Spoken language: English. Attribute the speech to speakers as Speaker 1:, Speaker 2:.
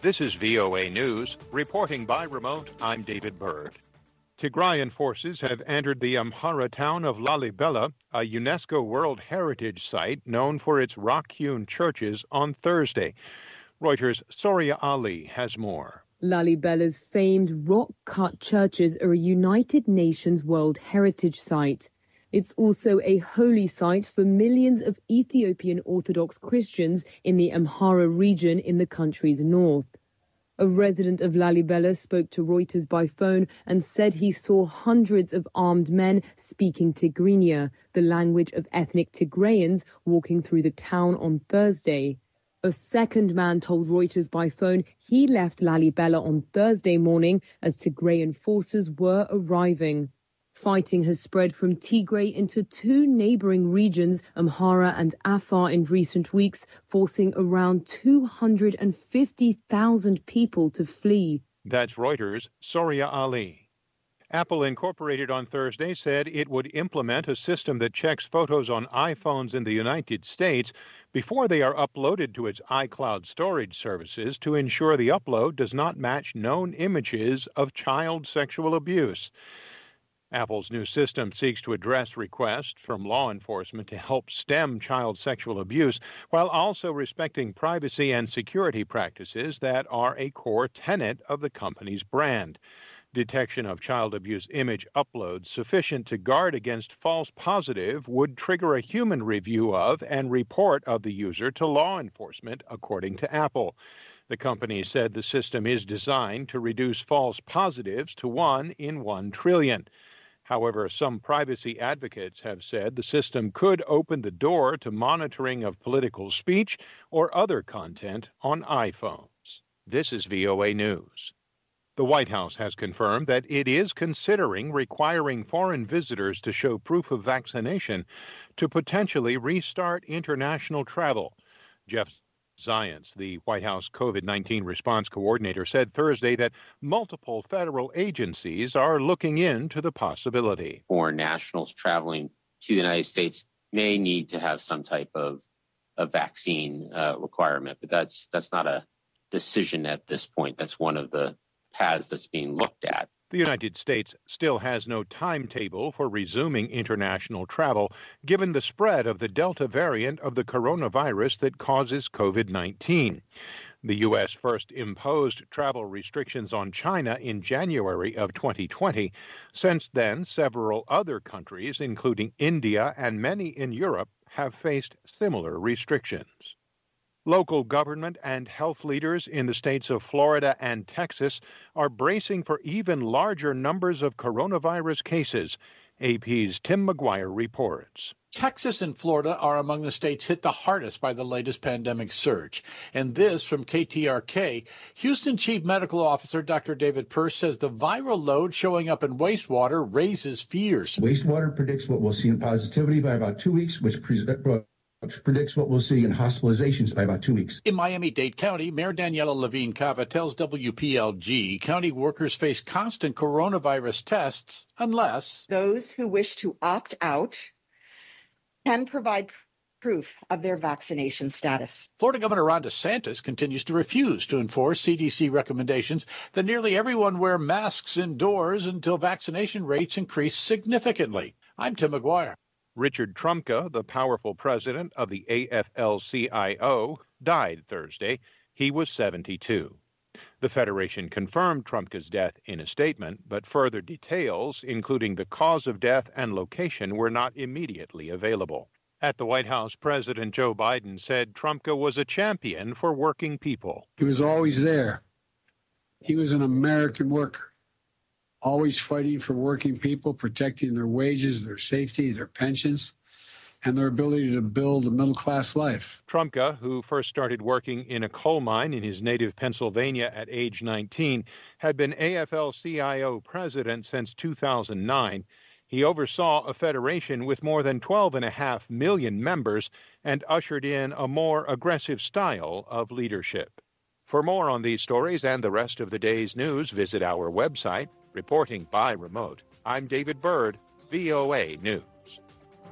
Speaker 1: This is VOA News. Reporting by remote, I'm David Byrd. Tigrayan forces have entered the Amhara town of Lalibela, a UNESCO World Heritage Site known for its rock-hewn churches, on Thursday. Reuters' Soria Ali has more.
Speaker 2: Lalibela's famed rock-cut churches are a United Nations World Heritage Site. It's also a holy site for millions of Ethiopian Orthodox Christians in the Amhara region in the country's north. A resident of Lalibela spoke to Reuters by phone and said he saw hundreds of armed men speaking Tigrinya, the language of ethnic Tigrayans, walking through the town on Thursday. A second man told Reuters by phone he left Lalibela on Thursday morning as Tigrayan forces were arriving. Fighting has spread from Tigray into two neighboring regions, Amhara and Afar, in recent weeks, forcing around 250,000 people to flee.
Speaker 1: That's Reuters' Soria Ali. Apple Incorporated on Thursday said it would implement a system that checks photos on iPhones in the United States before they are uploaded to its iCloud storage services to ensure the upload does not match known images of child sexual abuse. Apple's new system seeks to address requests from law enforcement to help stem child sexual abuse while also respecting privacy and security practices that are a core tenet of the company's brand. Detection of child abuse image uploads sufficient to guard against false positive would trigger a human review of and report of the user to law enforcement, according to Apple. The company said the system is designed to reduce false positives to 1 in 1 trillion. However, some privacy advocates have said the system could open the door to monitoring of political speech or other content on iPhones. This is VOA News. The White House has confirmed that it is considering requiring foreign visitors to show proof of vaccination to potentially restart international travel. Jeff Zients, the White House COVID-19 response coordinator, said Thursday that multiple federal agencies are looking into the possibility.
Speaker 3: Foreign nationals traveling to the United States may need to have some type of a vaccine requirement, but that's not a decision at this point. That's one of the paths that's being looked at.
Speaker 1: The United States still has no timetable for resuming international travel, given the spread of the Delta variant of the coronavirus that causes COVID-19. The U.S. first imposed travel restrictions on China in January of 2020. Since then, several other countries, including India and many in Europe, have faced similar restrictions. Local government and health leaders in the states of Florida and Texas are bracing for even larger numbers of coronavirus cases. AP's Tim McGuire reports.
Speaker 4: Texas and Florida are among the states hit the hardest by the latest pandemic surge. And this from KTRK. Houston Chief Medical Officer Dr. David Pearce says the viral load showing up in wastewater raises fears.
Speaker 5: Wastewater predicts what we'll see in positivity by about 2 weeks, which predicts what we'll see in hospitalizations by about 2 weeks.
Speaker 4: In Miami-Dade County, Mayor Daniela Levine Cava tells WPLG county workers face constant coronavirus tests unless
Speaker 6: those who wish to opt out can provide proof of their vaccination status.
Speaker 4: Florida Governor Ron DeSantis continues to refuse to enforce CDC recommendations that nearly everyone wear masks indoors until vaccination rates increase significantly. I'm Tim McGuire.
Speaker 1: Richard Trumka, the powerful president of the AFL-CIO, died Thursday. He was 72. The Federation confirmed Trumka's death in a statement, but further details, including the cause of death and location, were not immediately available. At the White House, President Joe Biden said Trumka was a champion for working people.
Speaker 7: He was always there. He was an American worker, always fighting for working people, protecting their wages, their safety, their pensions, and their ability to build a middle-class life.
Speaker 1: Trumka, who first started working in a coal mine in his native Pennsylvania at age 19, had been AFL-CIO president since 2009. He oversaw a federation with more than 12.5 million members and ushered in a more aggressive style of leadership. For more on these stories and the rest of the day's news, visit our website. Reporting by remote, I'm David Byrd, VOA News.